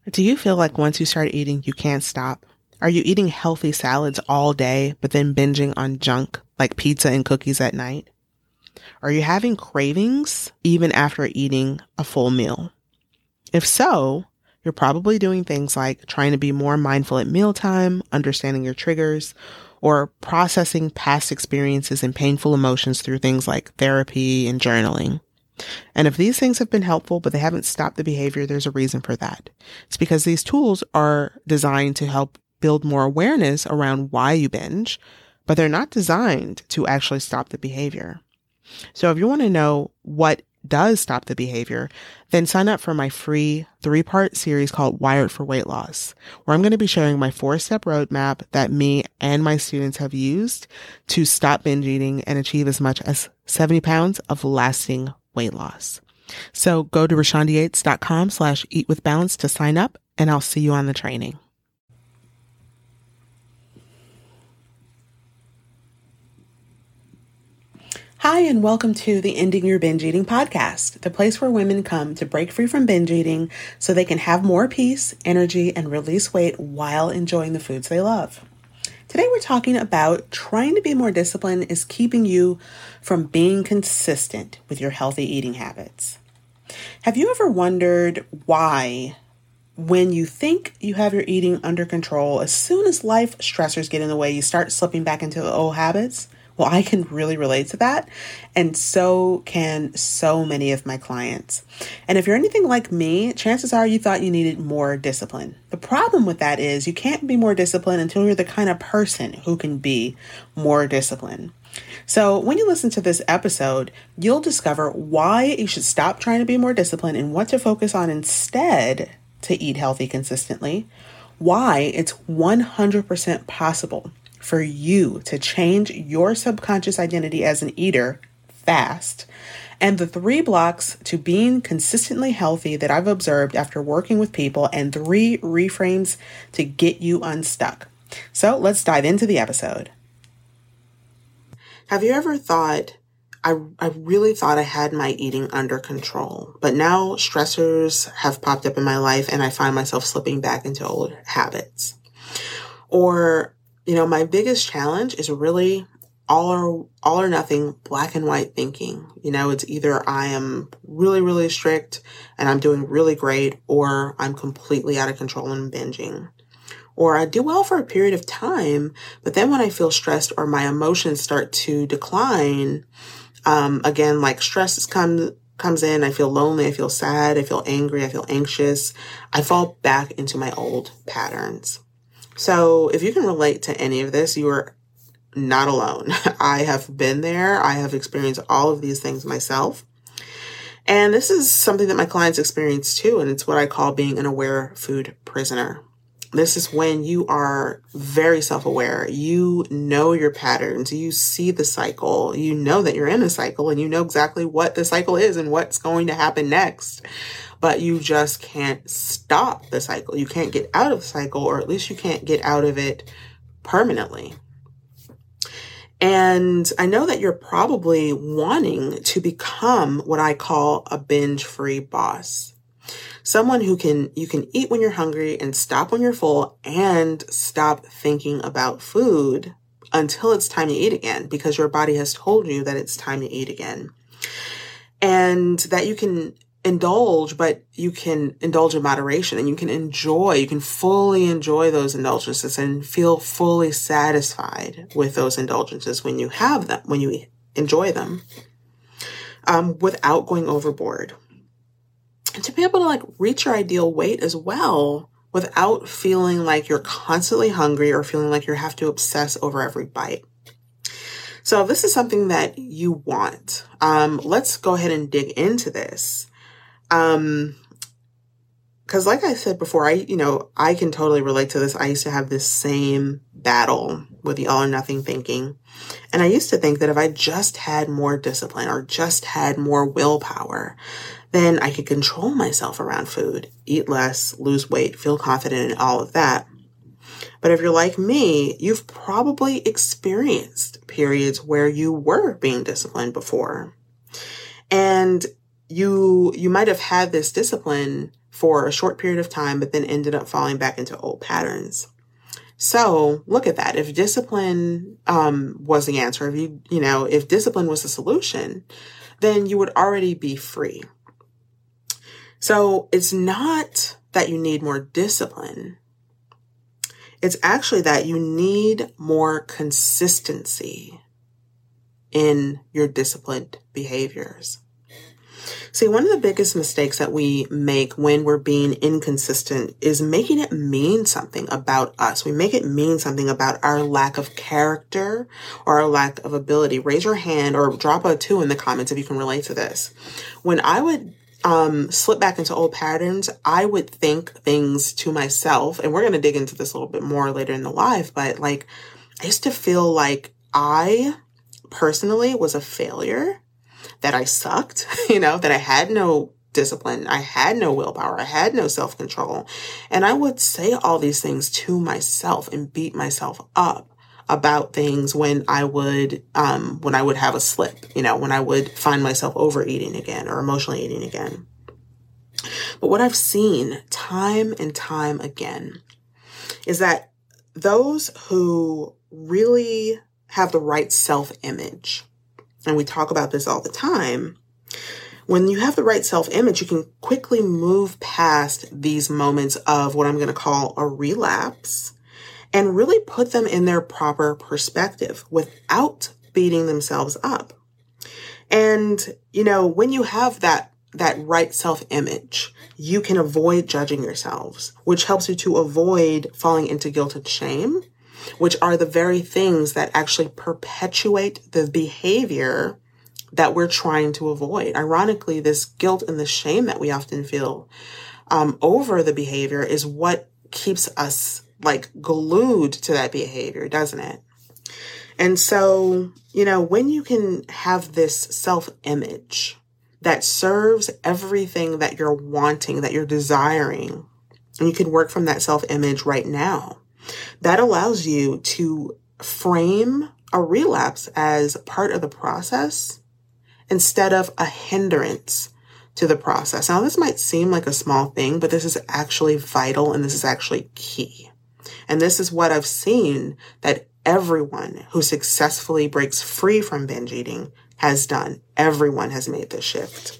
Do you feel like once you start eating, you can't stop? Are you eating healthy salads all day, but then binging on junk like pizza and cookies at night? Are you having cravings even after eating a full meal? If so, you're probably doing things like trying to be more mindful at mealtime, understanding your triggers, or processing past experiences and painful emotions through things like therapy and journaling. And if these things have been helpful, but they haven't stopped the behavior, there's a reason for that. It's because these tools are designed to help build more awareness around why you binge, but they're not designed to actually stop the behavior. So if you want to know what does stop the behavior, then sign up for my free 3-part series called Wired for Weight Loss, where I'm going to be sharing my 4-step roadmap that me and my students have used to stop binge eating and achieve as much as 70 pounds of lasting weight loss. So go to RashondaYates.com/eatwithbalance to sign up, and I'll see you on the training. Hi, and welcome to the Ending Your Binge Eating podcast, the place where women come to break free from binge eating so they can have more peace, energy, and release weight while enjoying the foods they love. Today we're talking about trying to be more disciplined is keeping you from being consistent with your healthy eating habits. Have you ever wondered why, when you think you have your eating under control, as soon as life stressors get in the way, you start slipping back into the old habits? Well, I can really relate to that, and so can so many of my clients. And if you're anything like me, chances are you thought you needed more discipline. The problem with that is you can't be more disciplined until you're the kind of person who can be more disciplined. So when you listen to this episode, you'll discover why you should stop trying to be more disciplined and what to focus on instead to eat healthy consistently, why it's 100% possible for you to change your subconscious identity as an eater fast, and the 3 blocks to being consistently healthy that I've observed after working with people, and 3 reframes to get you unstuck. So let's dive into the episode. Have you ever thought, I really thought I had my eating under control, but now stressors have popped up in my life and I find myself slipping back into old habits? Or my biggest challenge is really all or nothing, black and white thinking. It's either I am really, really strict and I'm doing really great, or I'm completely out of control and binging. Or I do well for a period of time, but then when I feel stressed or my emotions start to decline, again, like stress comes in, I feel lonely, I feel sad, I feel angry, I feel anxious, I fall back into my old patterns. So if you can relate to any of this, you are not alone. I have been there. I have experienced all of these things myself. And this is something that my clients experience too. And it's what I call being an aware food prisoner. This is when you are very self-aware. You know your patterns. You see the cycle. You know that you're in a cycle and you know exactly what the cycle is and what's going to happen next. But you just can't stop the cycle. You can't get out of the cycle, or at least you can't get out of it permanently. And I know that you're probably wanting to become what I call a binge-free boss. Someone you can eat when you're hungry and stop when you're full and stop thinking about food until it's time to eat again, because your body has told you that it's time to eat again. And that you can indulge, but you can indulge in moderation, and you can fully enjoy those indulgences and feel fully satisfied with those indulgences when you have them, when you enjoy them, without going overboard. And to be able to reach your ideal weight as well without feeling like you're constantly hungry or feeling like you have to obsess over every bite. So if this is something that you want, let's go ahead and dig into this. Cause like I said before, I can totally relate to this. I used to have this same battle with the all or nothing thinking. And I used to think that if I just had more discipline or just had more willpower, then I could control myself around food, eat less, lose weight, feel confident in all of that. But if you're like me, you've probably experienced periods where you were being disciplined before. And you might have had this discipline for a short period of time, but then ended up falling back into old patterns. So look at that. If discipline was the answer, if discipline was the solution, then you would already be free. So it's not that you need more discipline. It's actually that you need more consistency in your disciplined behaviors. See, one of the biggest mistakes that we make when we're being inconsistent is making it mean something about us. We make it mean something about our lack of character or our lack of ability. Raise your hand or drop a 2 in the comments if you can relate to this. When I would slip back into old patterns, I would think things to myself, and we're going to dig into this a little bit more later in the live, but I used to feel like I personally was a failure, that I sucked, that I had no discipline, I had no willpower, I had no self-control. And I would say all these things to myself and beat myself up about things when I would have a slip, when I would find myself overeating again or emotionally eating again. But what I've seen time and time again is that those who really have the right self-image, and we talk about this all the time, when you have the right self-image, you can quickly move past these moments of what I'm going to call a relapse and really put them in their proper perspective without beating themselves up. And, when you have that right self-image, you can avoid judging yourselves, which helps you to avoid falling into guilt and shame, which are the very things that actually perpetuate the behavior that we're trying to avoid. Ironically, this guilt and the shame that we often feel over the behavior is what keeps us glued to that behavior, doesn't it? And so, when you can have this self-image that serves everything that you're wanting, that you're desiring, and you can work from that self-image right now, that allows you to frame a relapse as part of the process instead of a hindrance to the process. Now, this might seem like a small thing, but this is actually vital and this is actually key. And this is what I've seen that everyone who successfully breaks free from binge eating has done. Everyone has made this shift.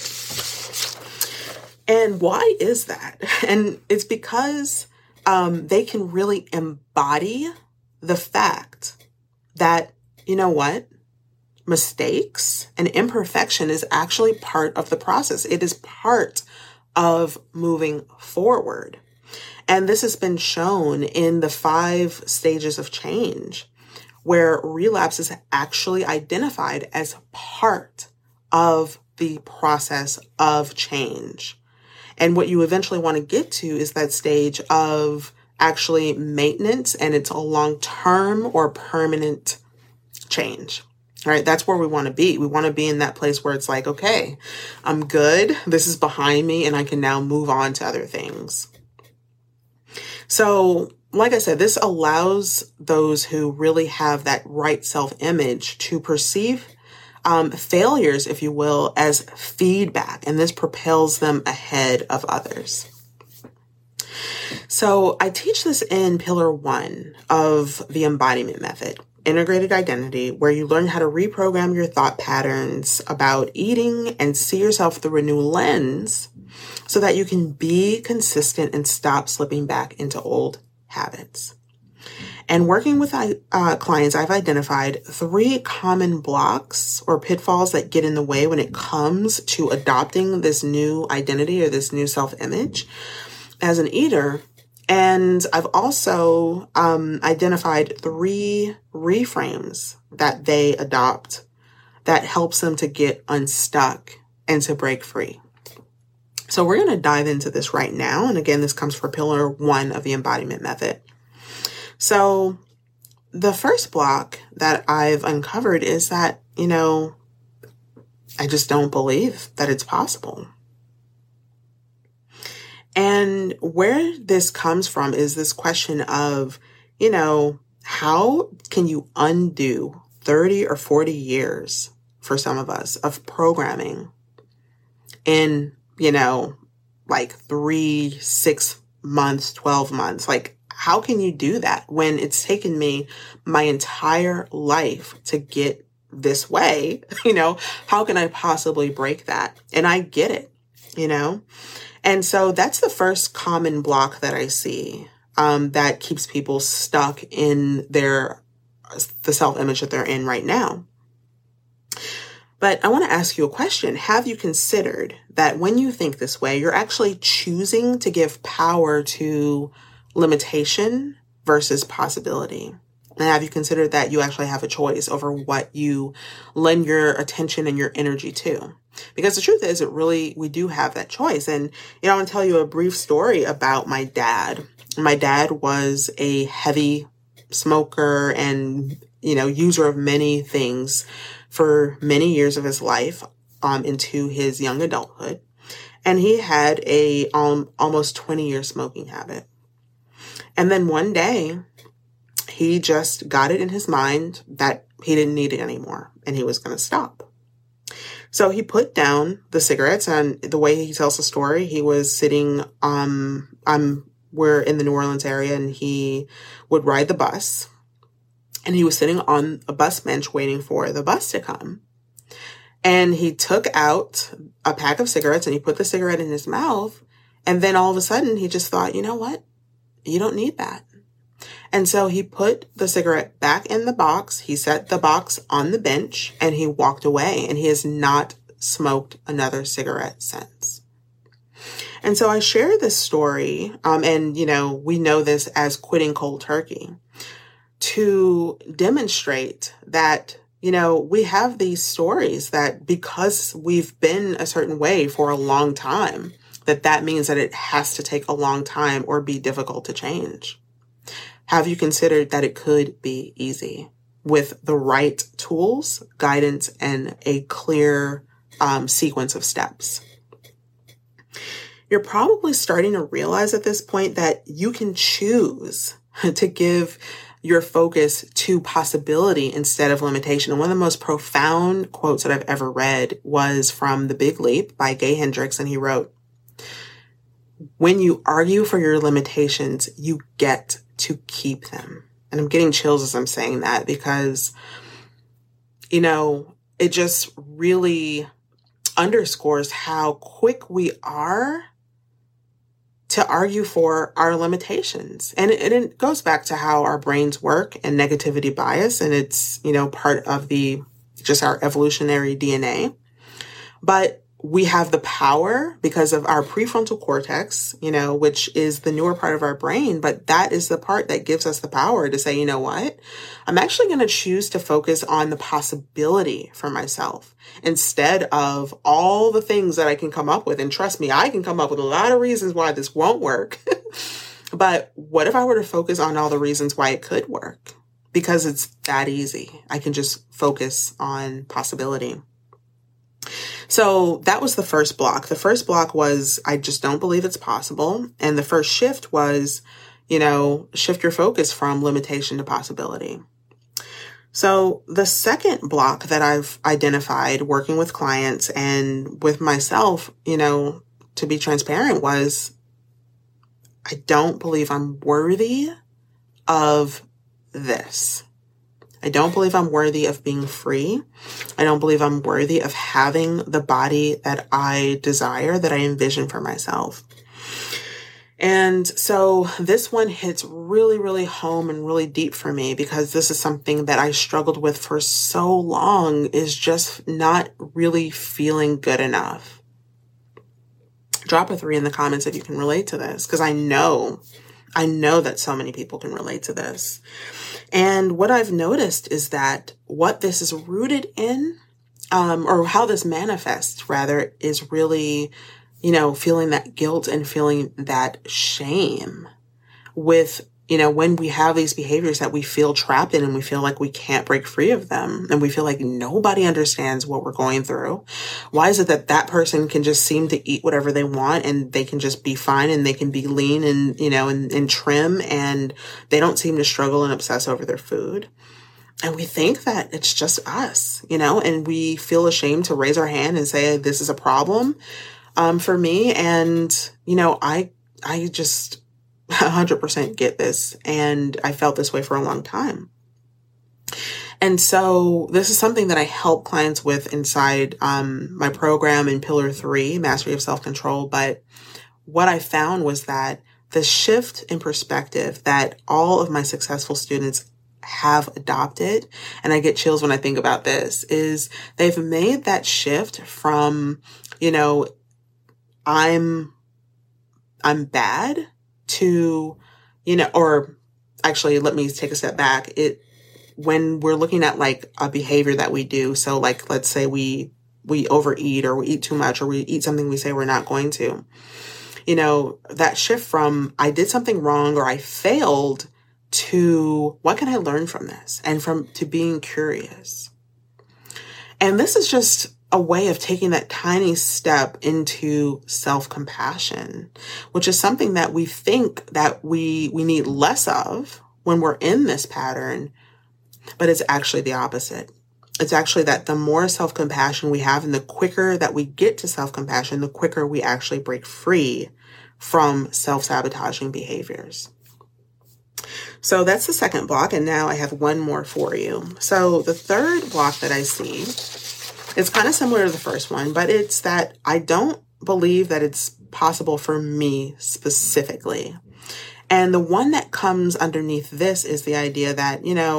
And why is that? And it's because they can really embody the fact that, mistakes and imperfection is actually part of the process. It is part of moving forward. And this has been shown in the 5 stages of change, where relapse is actually identified as part of the process of change. And what you eventually want to get to is that stage of actually maintenance, and it's a long-term or permanent change. All right, that's where we want to be. We want to be in that place where it's like, okay, I'm good. This is behind me, and I can now move on to other things. So, like I said, this allows those who really have that right self-image to perceive failures, if you will, as feedback, and this propels them ahead of others. So I teach this in Pillar 1 of the embodiment method, integrated identity, where you learn how to reprogram your thought patterns about eating and see yourself through a new lens so that you can be consistent and stop slipping back into old habits. And working with clients, I've identified 3 common blocks or pitfalls that get in the way when it comes to adopting this new identity or this new self-image as an eater. And I've also identified 3 reframes that they adopt that helps them to get unstuck and to break free. So we're going to dive into this right now. And again, this comes for Pillar 1 of the embodiment method. So the first block that I've uncovered is that, I just don't believe that it's possible. And where this comes from is this question of, how can you undo 30 or 40 years for some of us of programming in, like 3, 6 months, 12 months. Like, how can you do that when it's taken me my entire life to get this way? How can I possibly break that? And I get it, And so that's the first common block that I see that keeps people stuck in the self-image that they're in right now. But I want to ask you a question. Have you considered that when you think this way, you're actually choosing to give power to limitation versus possibility? And have you considered that you actually have a choice over what you lend your attention and your energy to? Because the truth is, we do have that choice. And, I want to tell you a brief story about my dad. My dad was a heavy smoker and, user of many things for many years of his life, into his young adulthood. And he had a almost 20-year smoking habit. And then one day, he just got it in his mind that he didn't need it anymore and he was going to stop. So he put down the cigarettes, and the way he tells the story, he was sitting, we're in the New Orleans area, and he would ride the bus, and he was sitting on a bus bench waiting for the bus to come. And he took out a pack of cigarettes and he put the cigarette in his mouth. And then all of a sudden he just thought, you know what? You don't need that. And so he put the cigarette back in the box. He set the box on the bench and he walked away, and he has not smoked another cigarette since. And so I share this story, and, we know this as quitting cold turkey, to demonstrate that, we have these stories that because we've been a certain way for a long time, that means that it has to take a long time or be difficult to change. Have you considered that it could be easy with the right tools, guidance, and a clear sequence of steps? You're probably starting to realize at this point that you can choose to give your focus to possibility instead of limitation. And one of the most profound quotes that I've ever read was from The Big Leap by Gay Hendricks. And he wrote, "When you argue for your limitations, you get to keep them." And I'm getting chills as I'm saying that because, it just really underscores how quick we are to argue for our limitations. And it goes back to how our brains work and negativity bias. And it's, part of just our evolutionary DNA. But we have the power because of our prefrontal cortex, which is the newer part of our brain. But that is the part that gives us the power to say, you know what? I'm actually going to choose to focus on the possibility for myself instead of all the things that I can come up with. And trust me, I can come up with a lot of reasons why this won't work. But what if I were to focus on all the reasons why it could work? Because it's that easy. I can just focus on possibility. So that was the first block. The first block was, I just don't believe it's possible. And the first shift was, shift your focus from limitation to possibility. So the second block that I've identified working with clients and with myself, to be transparent, was I don't believe I'm worthy of this. I don't believe I'm worthy of being free. I don't believe I'm worthy of having the body that I desire, that I envision for myself. And so this one hits really, really home and really deep for me because this is something that I struggled with for so long, is just not really feeling good enough. Drop a 3 in the comments if you can relate to this, because I know that so many people can relate to this. And what I've noticed is that what this is rooted in, or how this manifests rather, is really, feeling that guilt and feeling that shame with, when we have these behaviors that we feel trapped in and we feel like we can't break free of them. And we feel like nobody understands what we're going through. Why is it that person can just seem to eat whatever they want and they can just be fine and they can be lean and, and trim, and they don't seem to struggle and obsess over their food? And we think that it's just us, and we feel ashamed to raise our hand and say, this is a problem. for me. And, I just 100% get this. And I felt this way for a long time. And so this is something that I help clients with inside my program in Pillar 3, Mastery of Self-Control. But what I found was that the shift in perspective that all of my successful students have adopted, and I get chills when I think about this, is they've made that shift from, I'm bad to, or actually, let me take a step back. When we're looking at like a behavior that we do, so like, let's say we overeat or we eat too much or we eat something we say we're not going to, that shift from I did something wrong or I failed to what can I learn from this, and to being curious. And this is just a way of taking that tiny step into self-compassion, which is something that we think that we need less of when we're in this pattern, but it's actually the opposite. It's actually that the more self-compassion we have and the quicker that we get to self-compassion, the quicker we actually break free from self-sabotaging behaviors. So that's the second block. And now I have one more for you. So the third block that I see is kind of similar to the first one, but it's that I don't believe that it's possible for me specifically. And the one that comes underneath this is the idea that,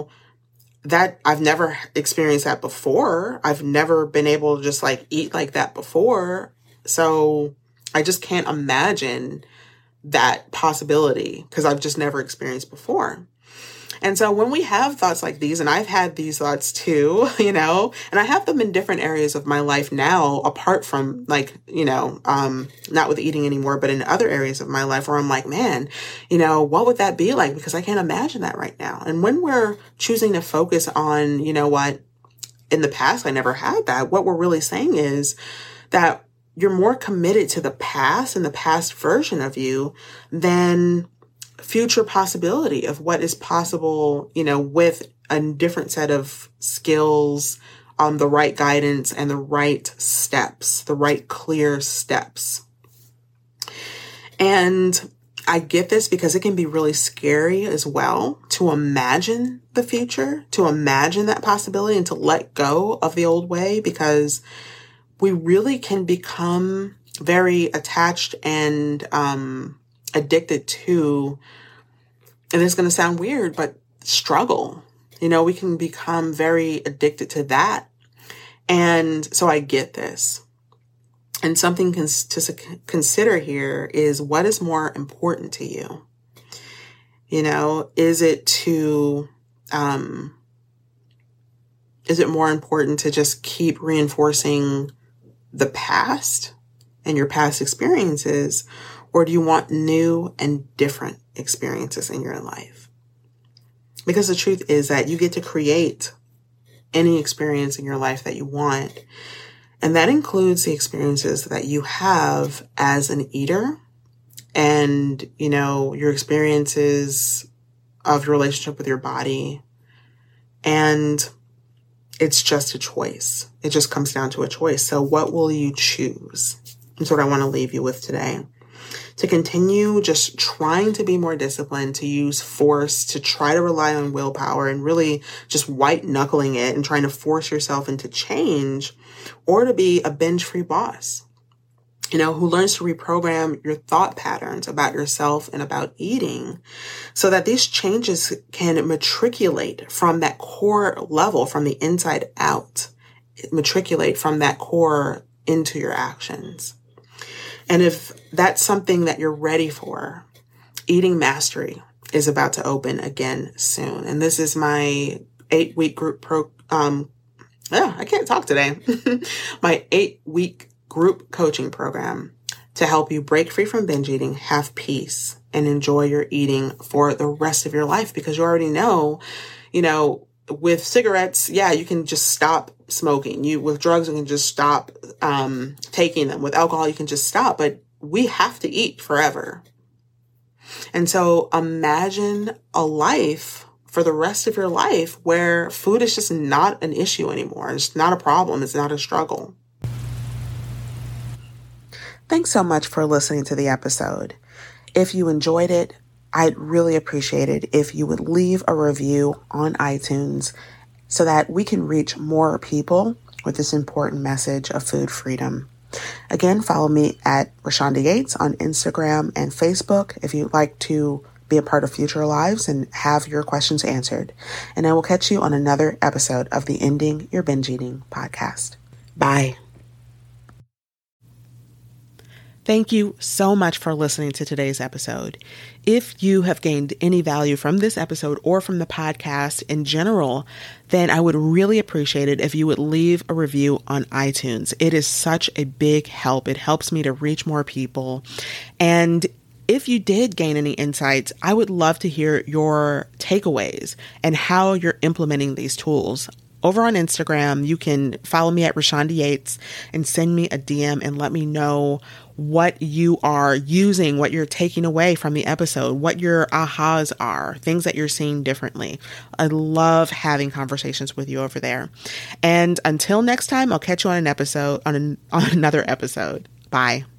that I've never experienced that before. I've never been able to just like eat like that before. So I just can't imagine that possibility because I've just never experienced before. And so when we have thoughts like these, and I've had these thoughts too, and I have them in different areas of my life now, apart from like, not with eating anymore, but in other areas of my life where I'm like, man, what would that be like? Because I can't imagine that right now. And when we're choosing to focus on, what in the past, I never had that, what we're really saying is that you're more committed to the past and the past version of you than future possibility of what is possible, with a different set of skills, the right guidance and the right steps, the right clear steps. And I get this because it can be really scary as well to imagine the future, to imagine that possibility and to let go of the old way, because we really can become very attached and addicted to, and it's going to sound weird, but struggle. We can become very addicted to that. And so I get this. And something to consider here is what is more important to you? Is it more important to just keep reinforcing the past and your past experiences, or do you want new and different experiences in your life? Because the truth is that you get to create any experience in your life that you want. And that includes the experiences that you have as an eater and, your experiences of your relationship with your body. And it's just a choice. It just comes down to a choice. So what will you choose? That's what I want to leave you with today. To continue just trying to be more disciplined, to use force, to try to rely on willpower and really just white knuckling it and trying to force yourself into change, or to be a binge-free boss, who learns to reprogram your thought patterns about yourself and about eating so that these changes can matriculate from that core level, from the inside out, matriculate from that core into your actions. And if that's something that you're ready for, Eating Mastery is about to open again soon. And this is my 8-week group I can't talk today. My 8-week group coaching program to help you break free from binge eating, have peace, and enjoy your eating for the rest of your life. Because you already know, with cigarettes, you can just stop smoking. With drugs, you can just stop taking them. With alcohol, you can just stop. But we have to eat forever. And so imagine a life for the rest of your life where food is just not an issue anymore. It's not a problem. It's not a struggle. Thanks so much for listening to the episode. If you enjoyed it, I'd really appreciate it if you would leave a review on iTunes so that we can reach more people with this important message of food freedom. Again, follow me at Rashonda Yates on Instagram and Facebook if you'd like to be a part of future lives and have your questions answered. And I will catch you on another episode of the Ending Your Binge Eating podcast. Bye. Thank you so much for listening to today's episode. If you have gained any value from this episode or from the podcast in general, then I would really appreciate it if you would leave a review on iTunes. It is such a big help. It helps me to reach more people. And if you did gain any insights, I would love to hear your takeaways and how you're implementing these tools. Over on Instagram, you can follow me at Rashonda Yates and send me a DM and let me know what you are using, what you're taking away from the episode, what your ahas are, things that you're seeing differently. I love having conversations with you over there. And until next time, I'll catch you on another episode. Bye.